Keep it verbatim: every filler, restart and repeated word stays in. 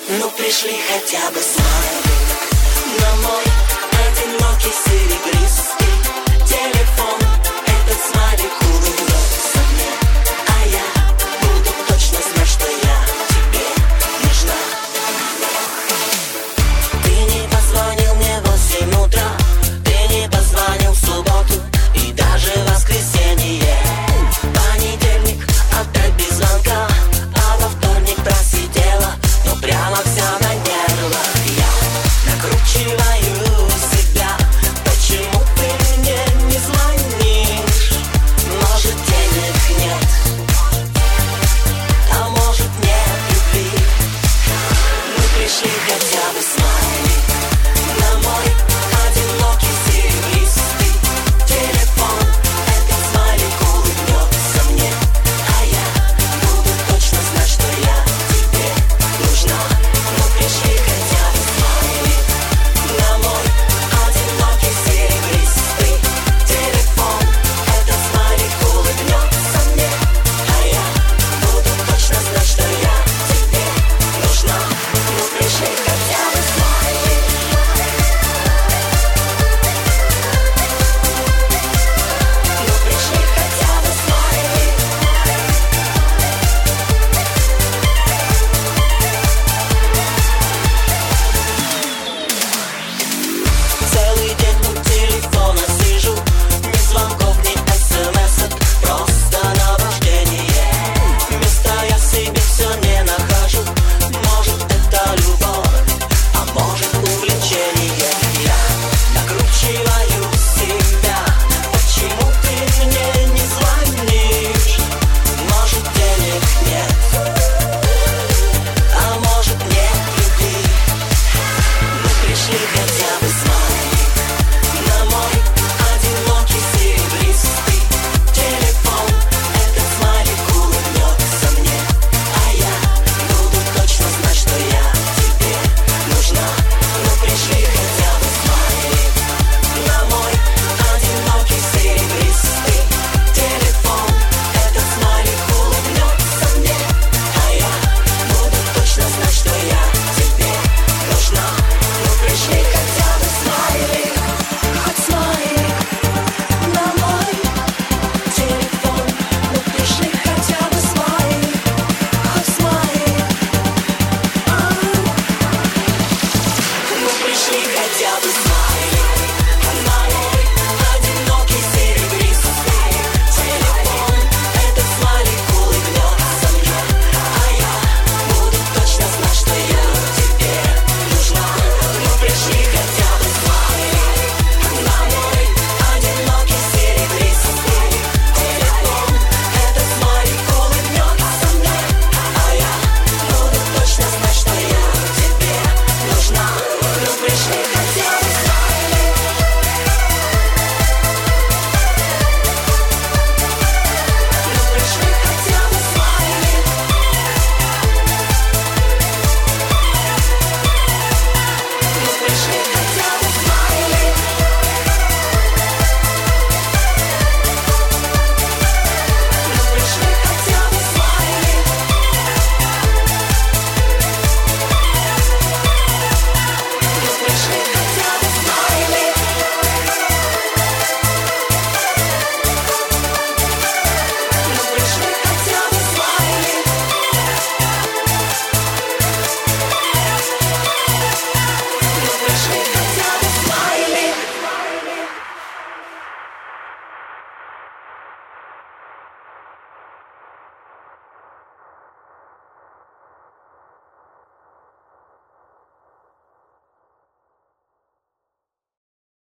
Ну пришли хотя бы смайлик на мой одинокий серебристый телефон. Этот смайлик улыбнется мне, а я буду точно знать, что я тебе нужна. Ты не позвонил мне в восемь утра, ты не позвонил в субботу и даже в воскресенье. Понедельник опять без звонка, а во вторник просидела, но прямо вся на нервах. Я накручиваю себя, почему ты мне не звонишь? Может, денег нет, а может, нет любви. Мы пришли хотя бы с вами.